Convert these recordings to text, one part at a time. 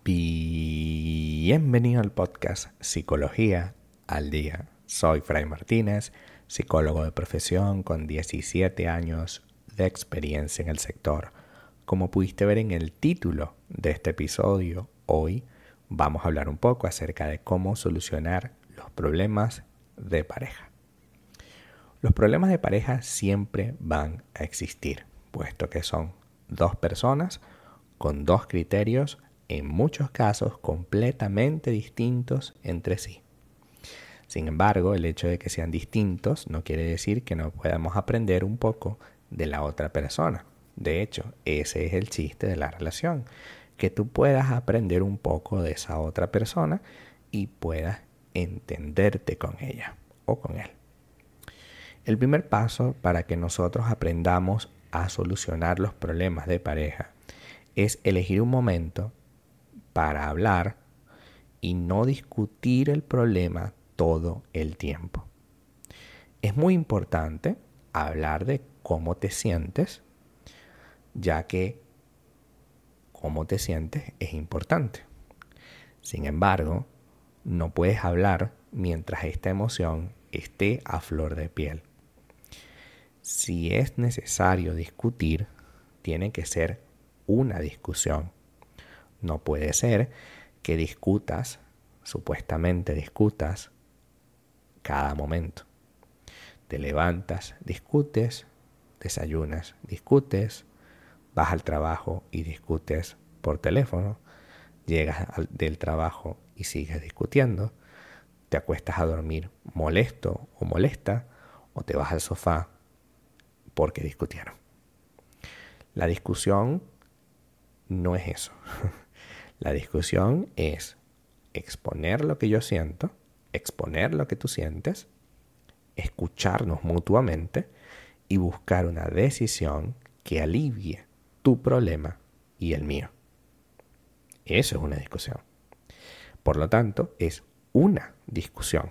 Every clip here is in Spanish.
Bienvenido al podcast Psicología al Día. Soy Fray Martínez, psicólogo de profesión con 17 años de experiencia en el sector. Como pudiste ver en el título de este episodio, hoy vamos a hablar un poco acerca de cómo solucionar los problemas de pareja. Los problemas de pareja siempre van a existir, puesto que son dos personas con dos criterios, en muchos casos completamente distintos entre sí. Sin embargo, el hecho de que sean distintos no quiere decir que no podamos aprender un poco de la otra persona. De hecho, ese es el chiste de la relación, que tú puedas aprender un poco de esa otra persona y puedas entenderte con ella o con él. El primer paso para que nosotros aprendamos a solucionar los problemas de pareja es elegir un momento para hablar y no discutir el problema todo el tiempo. Es muy importante hablar de cómo te sientes, ya que cómo te sientes es importante. Sin embargo, no puedes hablar mientras esta emoción esté a flor de piel. Si es necesario discutir, tiene que ser una discusión. No puede ser que supuestamente discutas cada momento. Te levantas, discutes, desayunas, discutes, vas al trabajo y discutes por teléfono, llegas del trabajo y sigues discutiendo, te acuestas a dormir molesto o molesta, o te vas al sofá porque discutieron. La discusión no es eso. La discusión es exponer lo que yo siento, exponer lo que tú sientes, escucharnos mutuamente y buscar una decisión que alivie tu problema y el mío. Eso es una discusión. Por lo tanto, es una discusión.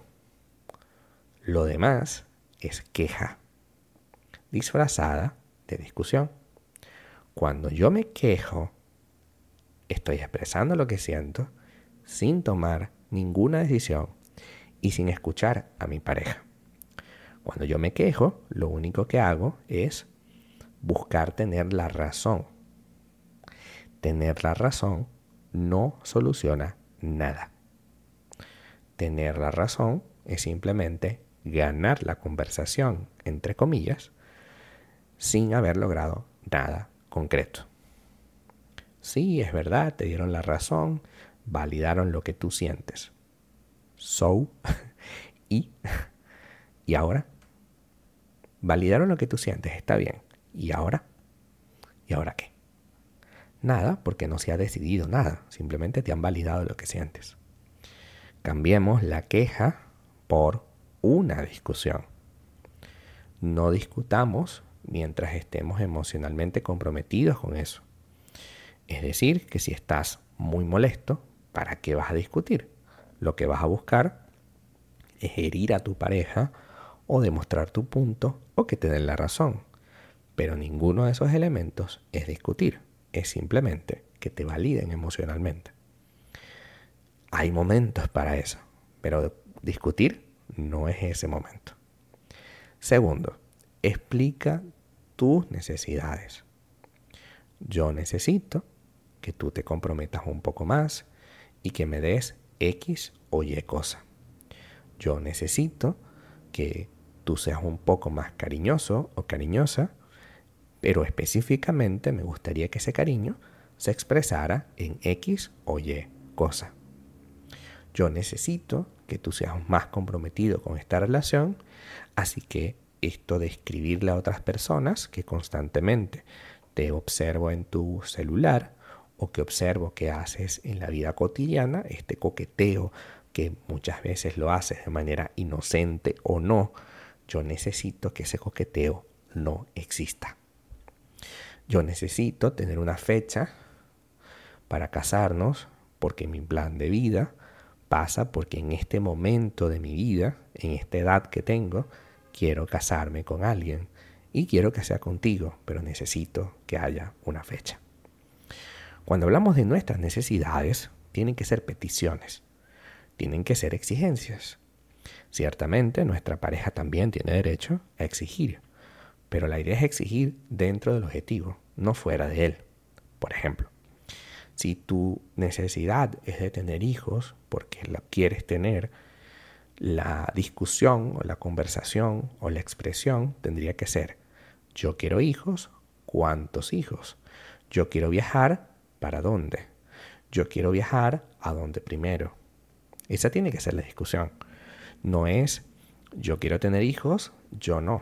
Lo demás es queja disfrazada de discusión. Cuando yo me quejo, estoy expresando lo que siento sin tomar ninguna decisión y sin escuchar a mi pareja. Cuando yo me quejo, lo único que hago es buscar tener la razón. Tener la razón no soluciona nada. Tener la razón es simplemente ganar la conversación, entre comillas, sin haber logrado nada concreto. Sí, es verdad, te dieron la razón, validaron lo que tú sientes. ¿Y ahora? Validaron lo que tú sientes, está bien. ¿Y ahora? ¿Y ahora qué? Nada, porque no se ha decidido nada. Simplemente te han validado lo que sientes. Cambiemos la queja por una discusión. No discutamos mientras estemos emocionalmente comprometidos con eso. Es decir, que si estás muy molesto, ¿para qué vas a discutir? Lo que vas a buscar es herir a tu pareja o demostrar tu punto o que te den la razón. Pero ninguno de esos elementos es discutir. Es simplemente que te validen emocionalmente. Hay momentos para eso, pero discutir no es ese momento. Segundo, explica tus necesidades. Yo necesito que tú te comprometas un poco más y que me des X o Y cosa. Yo necesito que tú seas un poco más cariñoso o cariñosa, pero específicamente me gustaría que ese cariño se expresara en X o Y cosa. Yo necesito que tú seas más comprometido con esta relación, así que esto de escribirle a otras personas que constantemente te observo en tu celular o que observo que haces en la vida cotidiana, este coqueteo que muchas veces lo haces de manera inocente o no, yo necesito que ese coqueteo no exista. Yo necesito tener una fecha para casarnos porque mi plan de vida pasa porque en este momento de mi vida, en esta edad que tengo, quiero casarme con alguien y quiero que sea contigo, pero necesito que haya una fecha. Cuando hablamos de nuestras necesidades, tienen que ser peticiones, tienen que ser exigencias. Ciertamente nuestra pareja también tiene derecho a exigir, pero la idea es exigir dentro del objetivo, no fuera de él. Por ejemplo, si tu necesidad es de tener hijos porque la quieres tener, la discusión o la conversación o la expresión tendría que ser: yo quiero hijos, ¿cuántos hijos? Yo quiero viajar, ¿para dónde? Yo quiero viajar, ¿a dónde primero? Esa tiene que ser la discusión. No es yo quiero tener hijos, yo no.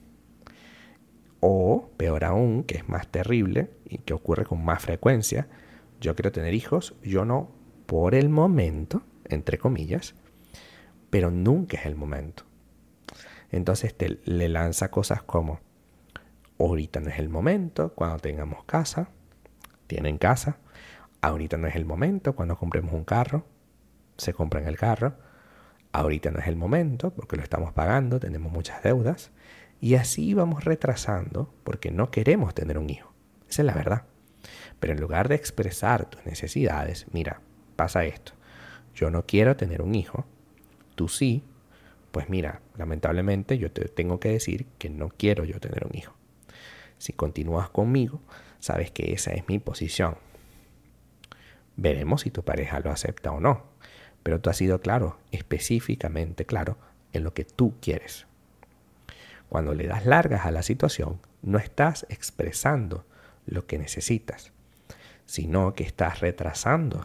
O, peor aún, que es más terrible y que ocurre con más frecuencia, yo quiero tener hijos, yo no, por el momento, entre comillas, pero nunca es el momento. Entonces le lanza cosas como: ahorita no es el momento, cuando tengamos casa, tienen casa. Ahorita no es el momento, cuando compremos un carro, se compran el carro. Ahorita no es el momento, porque lo estamos pagando, tenemos muchas deudas. Y así vamos retrasando porque no queremos tener un hijo. Esa es la verdad. Pero en lugar de expresar tus necesidades, mira, pasa esto: yo no quiero tener un hijo, tú sí. Pues mira, lamentablemente yo te tengo que decir que no quiero yo tener un hijo. Si continúas conmigo, sabes que esa es mi posición. Veremos si tu pareja lo acepta o no, pero tú has sido claro, específicamente claro, en lo que tú quieres. Cuando le das largas a la situación, no estás expresando lo que necesitas, sino que estás retrasando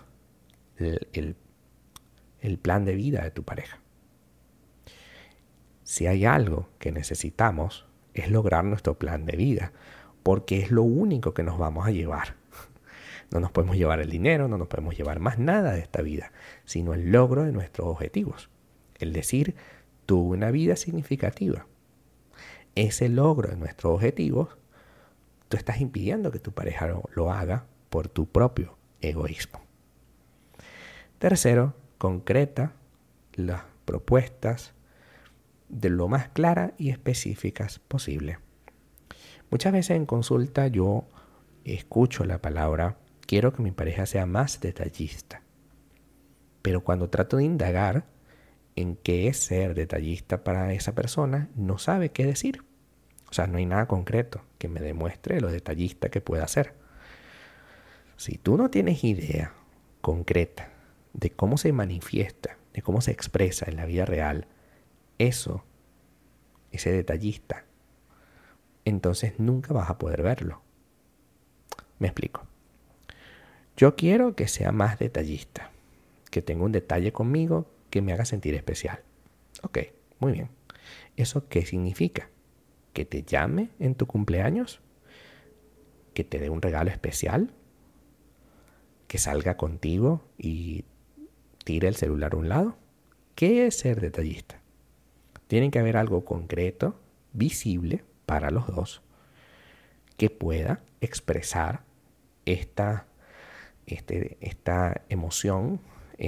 el plan de vida de tu pareja. Si hay algo que necesitamos, es lograr nuestro plan de vida, porque es lo único que nos vamos a llevar. No nos podemos llevar el dinero, no nos podemos llevar más nada de esta vida, sino el logro de nuestros objetivos. Es decir, tuve una vida significativa. Ese logro de nuestros objetivos, tú estás impidiendo que tu pareja lo haga por tu propio egoísmo. Tercero, concreta las propuestas de lo más claras y específicas posible. Muchas veces en consulta yo escucho la palabra: quiero que mi pareja sea más detallista. Pero cuando trato de indagar en qué es ser detallista para esa persona, no sabe qué decir. O sea, no hay nada concreto que me demuestre lo detallista que pueda ser. Si tú no tienes idea concreta de cómo se manifiesta, de cómo se expresa en la vida real, ese detallista, entonces nunca vas a poder verlo. Me explico. Yo quiero que sea más detallista, que tenga un detalle conmigo que me haga sentir especial. Ok, muy bien. ¿Eso qué significa? ¿Que te llame en tu cumpleaños? ¿Que te dé un regalo especial? ¿Que salga contigo y tire el celular a un lado? ¿Qué es ser detallista? Tiene que haber algo concreto, visible para los dos, que pueda expresar esta emoción,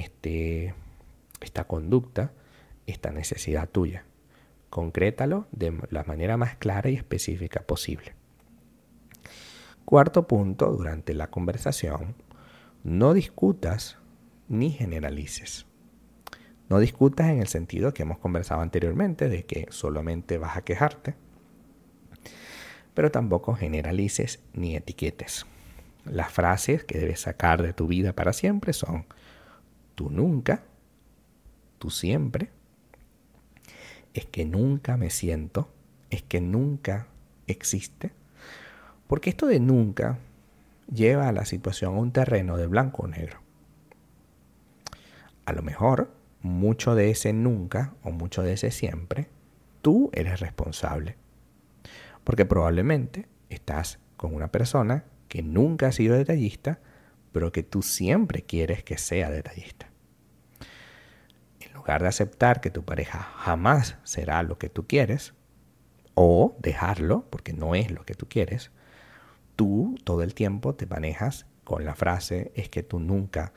esta conducta, esta necesidad tuya. Concrétalo de la manera más clara y específica posible. Cuarto punto, durante la conversación, no discutas ni generalices. No discutas en el sentido que hemos conversado anteriormente, de que solamente vas a quejarte, pero tampoco generalices ni etiquetes. Las frases que debes sacar de tu vida para siempre son: tú nunca, tú siempre, es que nunca me siento, es que nunca existe. Porque esto de nunca lleva a la situación a un terreno de blanco o negro. A lo mejor, mucho de ese nunca o mucho de ese siempre, tú eres responsable. Porque probablemente estás con una persona que nunca ha sido detallista, pero que tú siempre quieres que sea detallista. En lugar de aceptar que tu pareja jamás será lo que tú quieres, o dejarlo porque no es lo que tú quieres, tú todo el tiempo te manejas con la frase: es que tú nunca,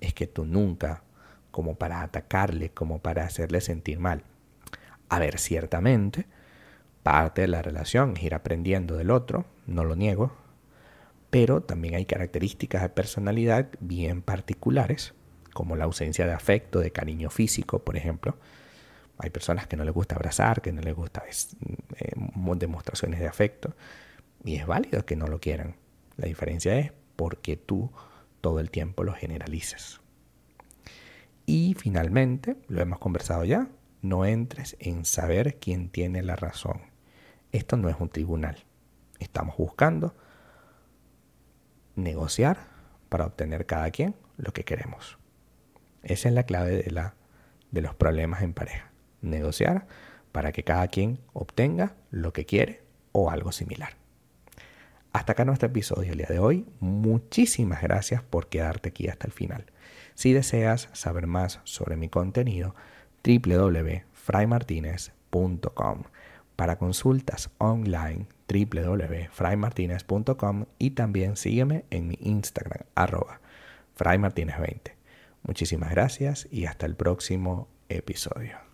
como para atacarle, como para hacerle sentir mal. A ver, ciertamente, parte de la relación es ir aprendiendo del otro, no lo niego, pero también hay características de personalidad bien particulares como la ausencia de afecto, de cariño físico, por ejemplo. Hay personas que no les gusta abrazar, que no les gusta demostraciones de afecto, y es válido que no lo quieran. La diferencia es porque tú todo el tiempo lo generalizas. Y finalmente, lo hemos conversado ya, no entres en saber quién tiene la razón. Esto no es un tribunal. Estamos buscando negociar para obtener cada quien lo que queremos. Esa es la clave de los problemas en pareja. Negociar para que cada quien obtenga lo que quiere o algo similar. Hasta acá nuestro episodio el día de hoy. Muchísimas gracias por quedarte aquí hasta el final. Si deseas saber más sobre mi contenido, www.fraymartinez.com. Para consultas online, www.fraymartinez.com, y también sígueme en mi Instagram, @fraymartinez20. Muchísimas gracias y hasta el próximo episodio.